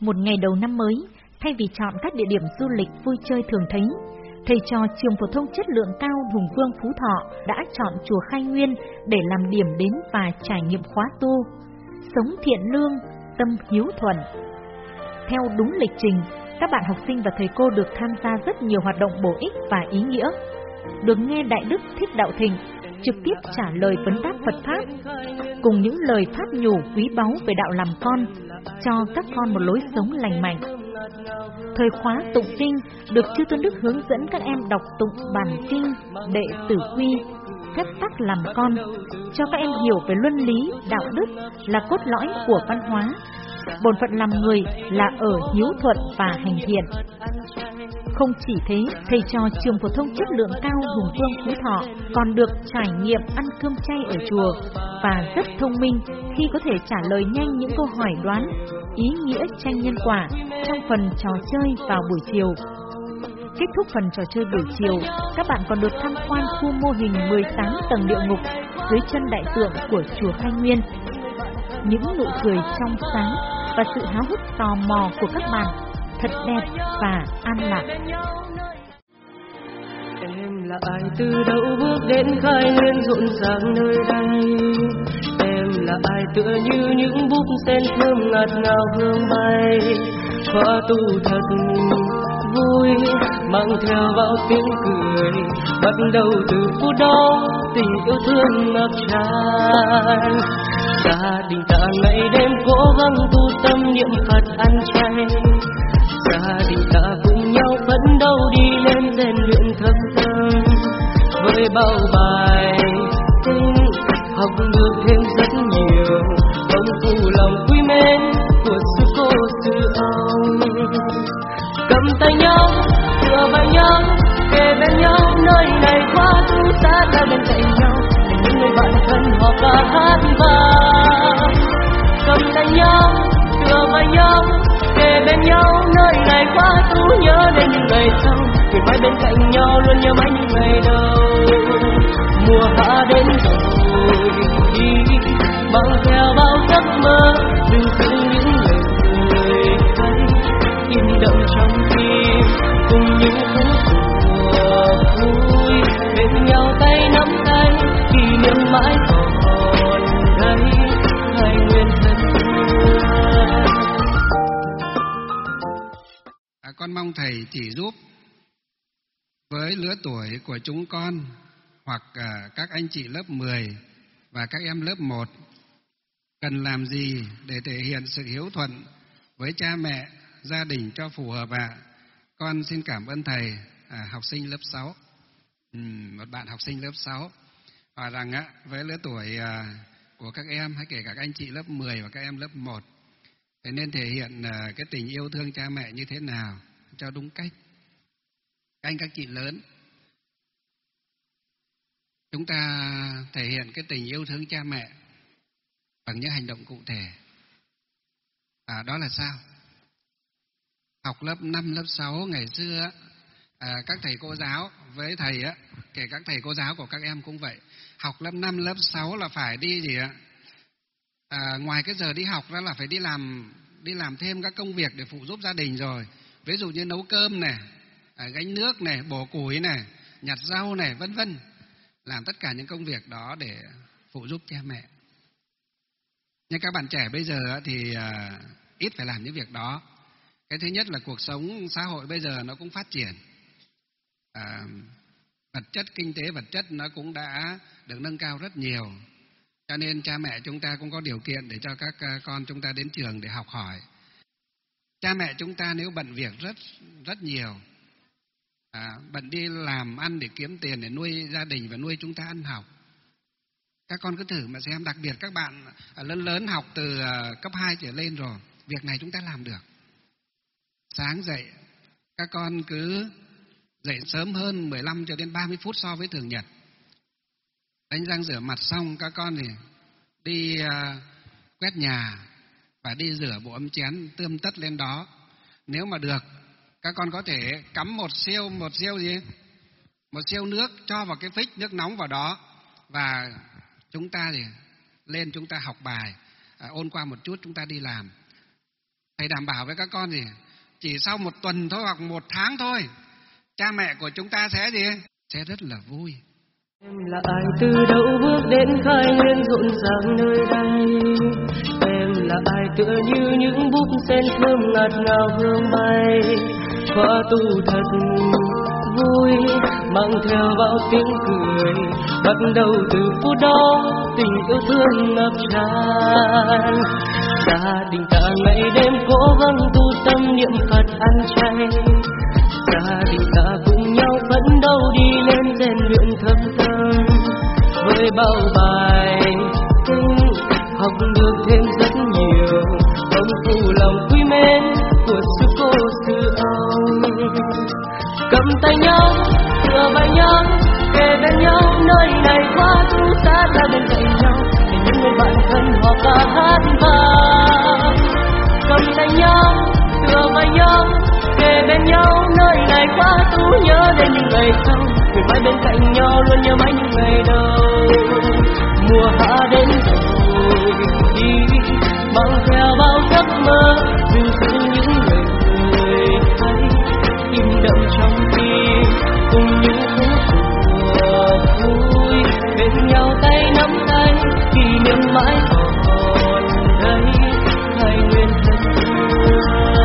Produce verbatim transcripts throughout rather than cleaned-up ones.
Một ngày đầu năm mới, thay vì chọn các địa điểm du lịch vui chơi thường thấy, thầy trò trường phổ thông chất lượng cao Hùng Vương Phú Thọ đã chọn chùa Khai Nguyên để làm điểm đến và trải nghiệm khóa tu, sống thiện lương, tâm hiếu thuận. Theo đúng lịch trình, các bạn học sinh và thầy cô được tham gia rất nhiều hoạt động bổ ích và ý nghĩa, được nghe Đại Đức Thích Đạo Thịnh trực tiếp trả lời vấn đáp Phật Pháp, cùng những lời pháp nhủ quý báu về đạo làm con, cho các con một lối sống lành mạnh. Thời khóa tụng kinh được Chư Tôn Đức hướng dẫn các em đọc tụng bản kinh Đệ Tử Quy, phép tắc làm con, cho các em hiểu về luân lý, đạo đức là cốt lõi của văn hóa. Bổn phận làm người là ở hiếu thuận và hành thiện. Không chỉ thế, thầy trò trường phổ thông chất lượng cao Hùng Vương Phú Thọ còn được trải nghiệm ăn cơm chay ở chùa và rất thông minh khi có thể trả lời nhanh những câu hỏi đoán, ý nghĩa tranh nhân quả trong phần trò chơi vào buổi chiều. Kết thúc phần trò chơi buổi chiều, các bạn còn được tham quan khu mô hình mười tám tầng địa ngục dưới chân đại tượng của chùa Khai Nguyên. Những nụ cười trong sáng và sự háo hức tò mò của các bạn thật đẹp và an lạc. Em là ai từ đâu bước đến Khai Nguyên rộn ràng nơi đây? Em là ai tựa như những búp sen thơm ngạt ngào hương bay? Khóa tu thật vui, mang theo bao tiếng cười, bắt đầu từ phút đó tình yêu thương ngập tràn. Gia đình ta ngày đêm cố gắng tu tâm niệm Phật ăn chay, gia đình ta cùng nhau phấn đấu đi lên rèn luyện thâm tâm. Với bao bài kinh học được thêm rất nhiều, ông phụ lòng quý mến của sư cô sư ông. Cầm tay nhau, tựa vào nhau, kề bên nhau, nơi này quá tu xa ta bên cạnh nhau, những người bạn thân họ ca hát vang. Cầm tay nhau, tựa vào nhau, kề bên nhau, nơi này quá tu nhớ đến những ngày sau, nguyện mãi bên cạnh nhau luôn nhớ mãi những ngày đầu. Mùa hạ đến rồi đi, mang theo bao giấc mơ, đừng giữ những lời hay in đậm trong tim, cùng những phút của vui bên nhau tay nắm tay, kỷ niệm mãi còn đây, hai nguyên thân thương. À, con mong thầy chỉ giúp với lứa tuổi của chúng con hoặc à, các anh chị lớp mười và các em lớp một cần làm gì để thể hiện sự hiếu thuận với cha mẹ, gia đình cho phù hợp ạ. À. Con xin cảm ơn thầy. À, học sinh lớp sáu, ừ, một bạn học sinh lớp sáu và rằng á, với lứa tuổi à, của các em hay kể cả các anh chị lớp mười và các em lớp một thì nên thể hiện à, cái tình yêu thương cha mẹ như thế nào cho đúng cách. Các anh các chị lớn, chúng ta thể hiện cái tình yêu thương cha mẹ bằng những hành động cụ thể. À, đó là sao? Học lớp năm, lớp sáu ngày xưa, à, các thầy cô giáo với thầy á, kể các thầy cô giáo của các em cũng vậy. Học lớp năm, lớp sáu là phải đi gì ạ? À, ngoài cái giờ đi học ra là phải đi làm đi làm thêm các công việc để phụ giúp gia đình rồi. Ví dụ như nấu cơm này, à, gánh nước này, bổ củi này, nhặt rau này, vân vân. Làm tất cả những công việc đó để phụ giúp cha mẹ. Nhưng các bạn trẻ bây giờ thì à, ít phải làm những việc đó. Cái thứ nhất là cuộc sống xã hội bây giờ nó cũng phát triển. À, vật chất, kinh tế vật chất nó cũng đã được nâng cao rất nhiều. Cho nên cha mẹ chúng ta cũng có điều kiện để cho các con chúng ta đến trường để học hỏi. Cha mẹ chúng ta nếu bận việc rất rất nhiều, à, bận đi làm ăn để kiếm tiền để nuôi gia đình và nuôi chúng ta ăn học. Các con cứ thử mà xem, đặc biệt các bạn lớn lớn học từ cấp hai trở lên rồi, việc này chúng ta làm được. Sáng dậy, các con cứ dậy sớm hơn mười lăm cho đến ba mươi phút so với thường nhật. Đánh răng rửa mặt xong, các con thì đi uh, quét nhà và đi rửa bộ ấm chén tươm tất lên đó. Nếu mà được, các con có thể cắm một siêu, một siêu gì? Một siêu nước cho vào cái phích nước nóng vào đó. Và chúng ta thì lên chúng ta học bài, à, ôn qua một chút chúng ta đi làm. Thầy đảm bảo với các con gì? Chỉ sau một tuần thôi hoặc một tháng thôi, cha mẹ của chúng ta sẽ gì? Sẽ rất là vui. Em là ai từ đâu bước đến khai nguyên rộn ràng nơi đây? Em là ai tựa như những búp sen thơm ngạt ngào hương bay, khóa tu thật vui mang theo bao tiếng cười. Bắt đầu từ phút đó tình yêu thương ngập tràn. Gia đình ta ngày đêm cố gắng tu tâm niệm Phật ăn chay. Gia đình ta cùng nhau phấn đấu đi lên rèn luyện thâm tâm. Với bao bài kinh học được thêm rất nhiều, không phụ lòng quý mến của sư cô sư ông. Cầm tay nhau tựa vai nhau kề bên nhau, nơi này quá tu xa ra bên cạnh nhau để những người bạn thân họ ca hát vang. Cầm tay nhau tựa vai nhau kề bên nhau, nơi này quá tu nhớ đến những ngày sau, người mãi bên cạnh nhau luôn nhớ mãi những ngày đầu. Mùa hạ đến rồi đi mang theo bao giấc mơ, dừng giữ những lời hay im đậm trong tim, cùng những phút của vui bên nhau tay nắm tay, kỷ niệm mãi còn đây hai nguyên thân thương.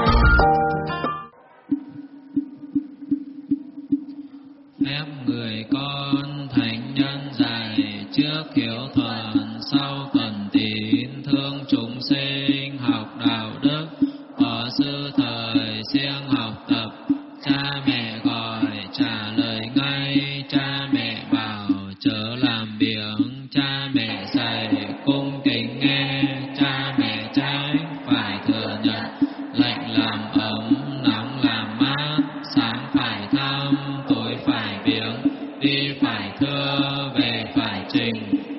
Phép người con thành nhân dạy, trước hiếu thuận sau cần tín, thương chúng sinh học đạo đức, có sư thời siêng học tập. Cha mẹ gọi trả lời ngay, cha mẹ bảo chớ làm biếng, cha mẹ dạy cung kính nghe, cha mẹ tránh phải thừa nhận, lạnh làm ấm nóng làm mát, sáng phải thăm tối phải biếng, đi phải thưa về phải trình,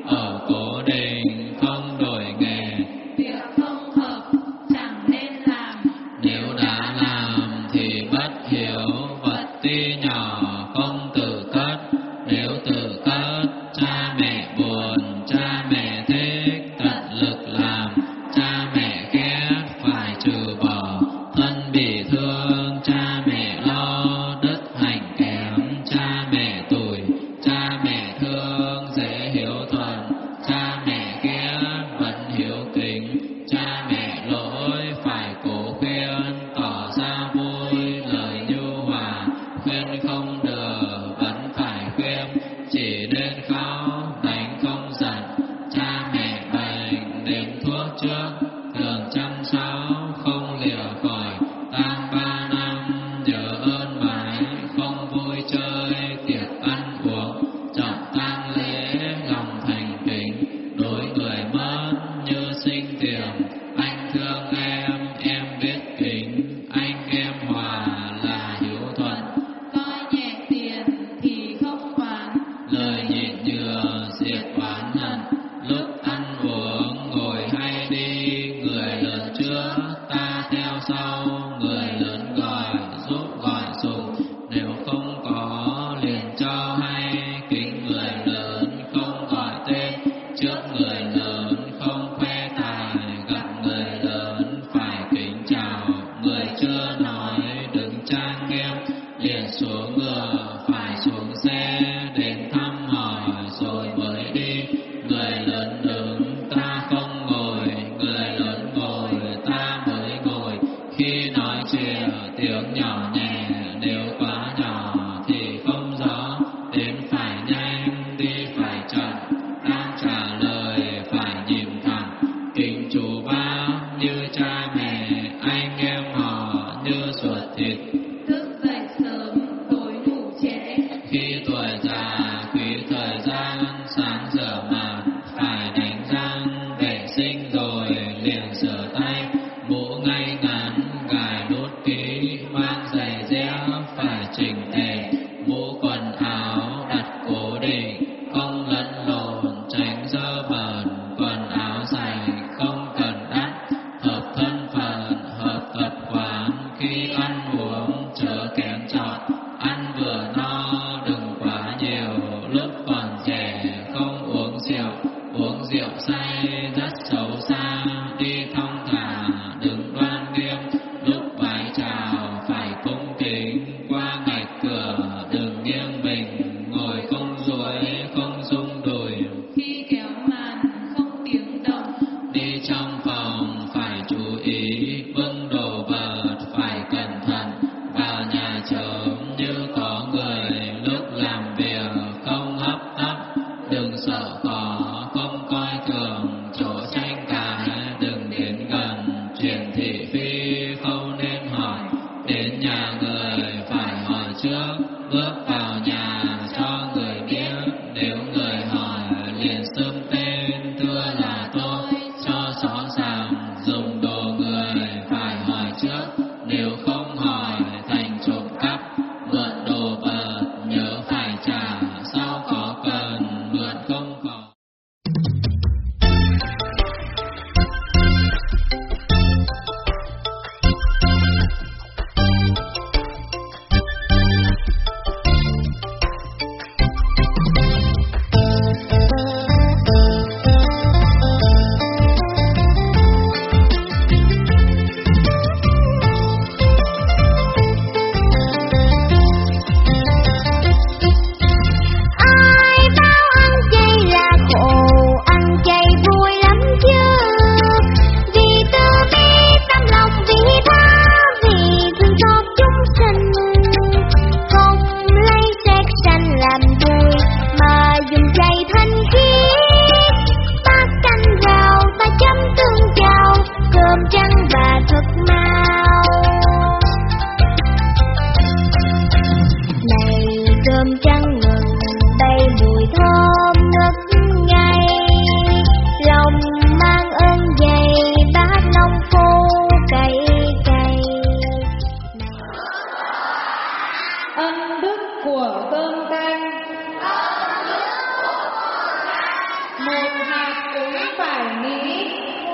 ở cố định không đổi nghề, việc không hợp chẳng nên làm, nếu đã làm thì bất hiếu, vật ti nhỏ không tự cất, nếu tự cất cha mẹ buồn, cha mẹ thích tận lực làm, cha mẹ ghét phải trừ bỏ, thân bị thương cha mẹ lo, đất hành kém cha mẹ tủi, cha mẹ thương dễ hiếu thuận, cha mẹ ghét vẫn hiếu kính, cha mẹ lỗi phải cố khuyên, tỏ ra vui lời nhu hòa, khuyên không được vẫn phải khuyên, chỉ nên khóc đánh không giận, cha mẹ bệnh đếm thuốc trước, thường chăm sóc không lìa khỏi, tang ba năm nhớ ơn mãi, không vui chơi tiệc ăn uống, trọng tang lễ lòng thành kính, đối người mất như sinh tiềm, anh thương em em biết kính, anh em hòa là hiếu thuận, coi nhẹ tiền thì không khoán, lời nhịn nhừa diệt oán hận, lúc ăn uống ngồi hay đi, người lớn trước ta theo sau, người lớn gọi giúp gọi sùng, nếu không có liền cho hay, kính người lớn không gọi tên, trước người lớn không khoe tài, gặp người lớn phải kính chào, người chưa nói đứng trang nghiêm, liền xuống ngựa phải xuống xe, đến thăm hỏi rồi mới đi, người lớn đứng ta không ngồi, người lớn ngồi ta mới ngồi, khi nói chuyện tiếng nhỏ nhẹ, nếu quá nhỏ thì không rõ, đến phải nhanh đi phải chậm, đang trả lời phải nhìn thẳng, kính chú bác như cha mẹ, anh em họ như ruột thịt, thức dậy sớm tối ngủ trễ, khi tuổi già quý thời gian, sáng rửa mặt phải đánh răng, vệ sinh rồi liền rửa tay, mũ ngay ngắn gài đốt kỹ, mang giày dép phải chỉnh tề, mũ quần áo đặt cố định, không lẫn lộn tránh dơ bẩn, quần áo dày không cần đắt, hợp thân phận hợp tập quán, khi ăn uống chớ kén chọn, ăn vừa no đừng quá nhiều, lúc còn trẻ không uống rượu, uống rượu say rất xấu xa, đi thong thả đừng đoan đường, chỗ tranh cãi đừng đến gần, chuyện thị phi không nên hỏi, đến nhà người phải hỏi trước, bước vào nhà cho người biết, nếu người hỏi liền xưng tên thưa là tôi, cho rõ ràng dùng đồ người phải hỏi trước, nếu không hỏi thành trộm cắp, mượn đồ vật nhớ phải trả, sau có cần mượn không có. Ai bao ăn chay là khổ, ăn chay vui lắm chứ. Vì từ bi tâm lòng vị tha, vì thương xót chúng sinh. Không lấy xét sanh làm vui, mà dùng chay thanh khiết. Bát canh rau ta chấm tương chao, cơm trắng và thật mau. Này cơm trắng ngừng bay mùi thơm ngất ngây, lòng mang ơn dày bát nông phu cày cày. Ân đức của cơm canh, một hạt cũng phải nghĩ,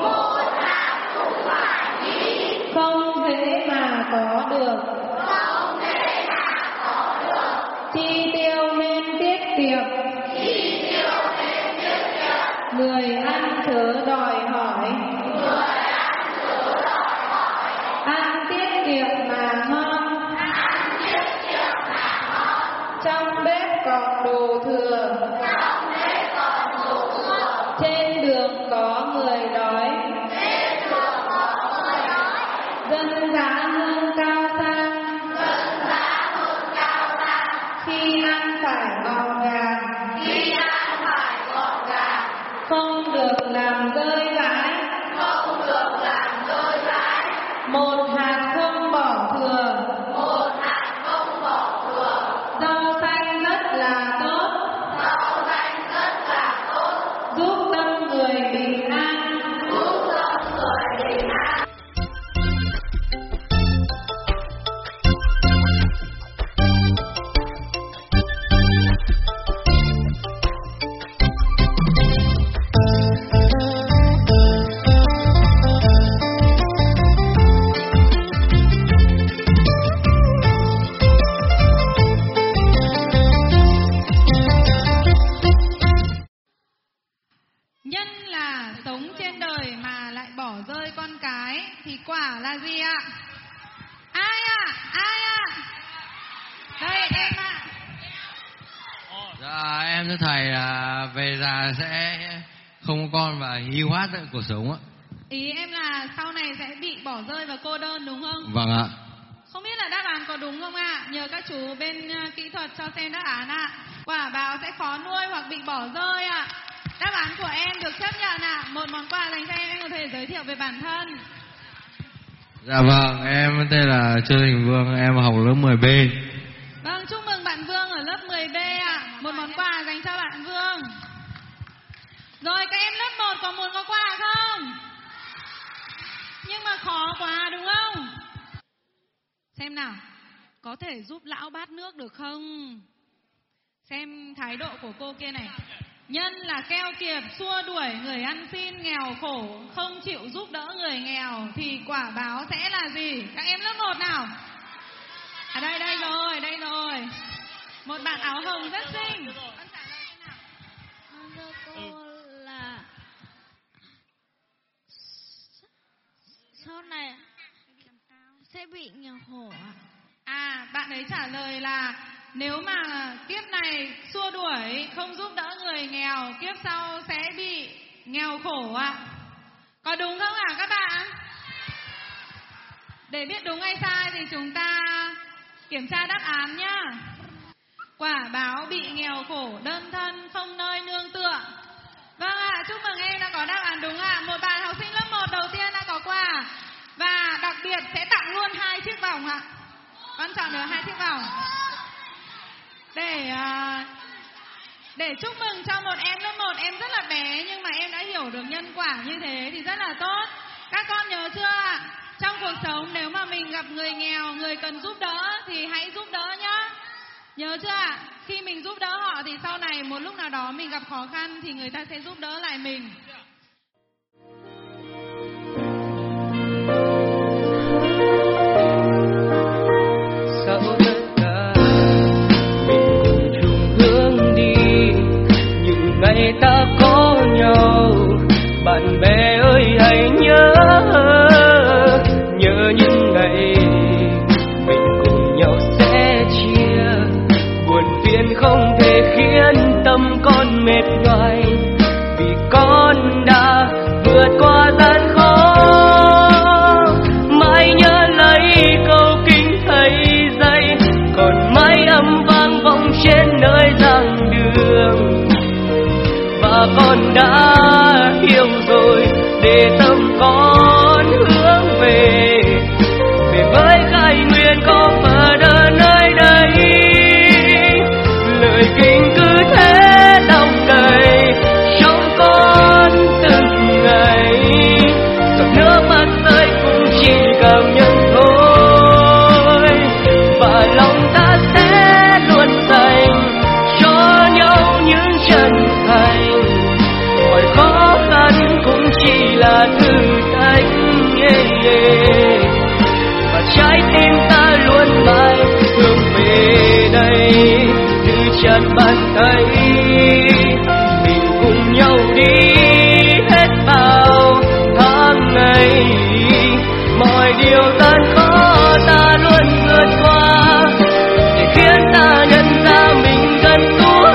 không thế mà có được. Chi tiêu nên tiết kiệm, người ăn chớ đòi hỏi, ăn tiết kiệm mà ngon, trong bếp còn đồ thừa, trên đường có người đói, dân dã hương cao sang, khi ăn phải gọn gàng, không được làm rơi vãi, một hạt không bỏ thừa, rau xanh rất là tốt, giúp tâm người bình an. Nhân là sống trên đời mà lại bỏ rơi con cái thì quả là gì ạ? Ai ạ? Ai ạ? Đây em ạ. Dạ, em thưa thầy là về già sẽ không có con và hiu hắt tại cuộc sống ạ. Ý em là sau này sẽ bị bỏ rơi và cô đơn đúng không? Vâng ạ. Không biết là đáp án có đúng không ạ? Nhờ các chú bên uh, kỹ thuật cho xem đáp án ạ. Quả báo sẽ khó nuôi hoặc bị bỏ rơi ạ. Đáp án của em được chấp nhận ạ. Một món quà dành cho em, em có thể giới thiệu về bản thân. Dạ vâng, em tên là Trương Thành Vương, em học lớp mười B. Vâng, chúc mừng bạn Vương ở lớp mười B ạ. Một món quà dành cho bạn Vương. Rồi các em lớp một có muốn có quà không? Nhưng mà khó quá đúng không? Xem nào, có thể giúp lão bát nước được không? Xem thái độ của cô kia này. Nhân là keo kiệt, xua đuổi người ăn xin nghèo khổ, không chịu giúp đỡ người nghèo, thì quả báo sẽ là gì? Các em lớp một nào. À đây, đây rồi, đây rồi. Một bạn áo hồng rất xinh. Con trả lời thế nào? Thưa cô là sau này sẽ bị nghèo khổ ạ. À, bạn ấy trả lời là nếu mà kiếp này xua đuổi, không giúp đỡ người nghèo, kiếp sau sẽ bị nghèo khổ ạ. Có đúng không ạ các bạn? Để biết đúng hay sai thì chúng ta kiểm tra đáp án nhá. Quả báo bị nghèo khổ, đơn thân, không nơi nương tựa. Vâng ạ, chúc mừng em đã có đáp án đúng ạ. Một bạn học sinh lớp một đầu tiên đã có quà. Và đặc biệt sẽ tặng luôn hai chiếc vòng ạ. Con chọn được hai chiếc vòng. Để uh, để chúc mừng cho một em lớp một, em rất là bé nhưng mà em đã hiểu được nhân quả như thế thì rất là tốt. Các con nhớ chưa ạ? Trong cuộc sống nếu mà mình gặp người nghèo, người cần giúp đỡ thì hãy giúp đỡ nhá. Nhớ chưa ạ? Khi mình giúp đỡ họ thì sau này một lúc nào đó mình gặp khó khăn thì người ta sẽ giúp đỡ lại mình. Sau tất cả mình cùng chung hướng đi, những ngày ta có nhau. Bạn bè ơi hãy nhớ, nhớ những ngày mình cùng nhau sẽ chia. Buồn phiền không thể khiến tâm con mệt nhoài, vì con đã vượt qua gian khó. Mãi nhớ lấy câu kinh thầy dạy, còn mãi âm vang vọng trên nơi giảng đường. Và con đã hiểu rồi để tâm con hướng về, về với khai nguyên có phở đỡ nơi đây. Lời kinh cứ thế đong đầy trong con từng ngày, giọt nước mắt rơi cũng chỉ cảm nhận thôi. Và lòng ta sẽ luôn dành cho nhau những chân thành, mọi khó khăn cũng chỉ là thử thách. Yeah, yeah. Và trái tim ta luôn mãi hướng về đây, như chợt bàn tay mình cùng nhau đi hết bao tháng ngày. Mọi điều gian khó ta luôn vượt qua, để khiến ta nhận ra mình gần Chúa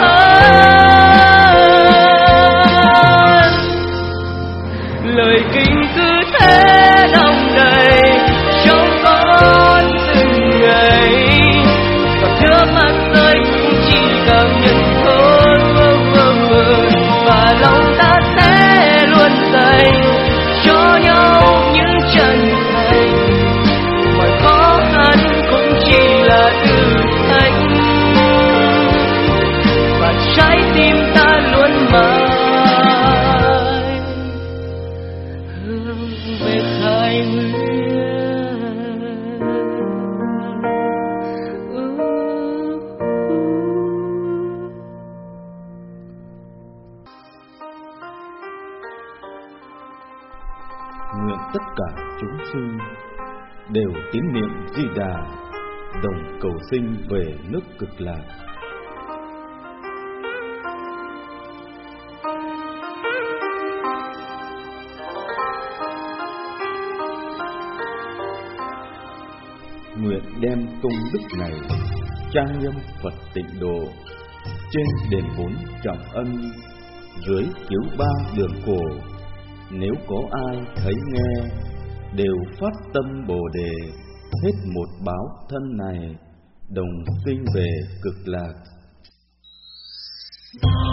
hơn. Lời kinh cứ thế đong đầy trong con từng ngày, giọt nước mắt rơi cũng chỉ cảm nhận thôi. Và lòng ta sẽ luôn dành cho nhau những chân thành, mọi khó khăn cũng chỉ là thử thách. Và trái tim ta luôn mãi hướng về khai nguyên. Nguyện tất cả chúng sinh đều tín niệm Di Đà, đồng cầu sinh về nước Cực Lạc. Nguyện đem công đức này trang nghiêm Phật Tịnh Độ, trên đền bốn trọng ân, dưới chiếu ba đường cổ. Nếu có ai thấy nghe, đều phát tâm Bồ Đề, hết một báo thân này, đồng sinh về Cực Lạc.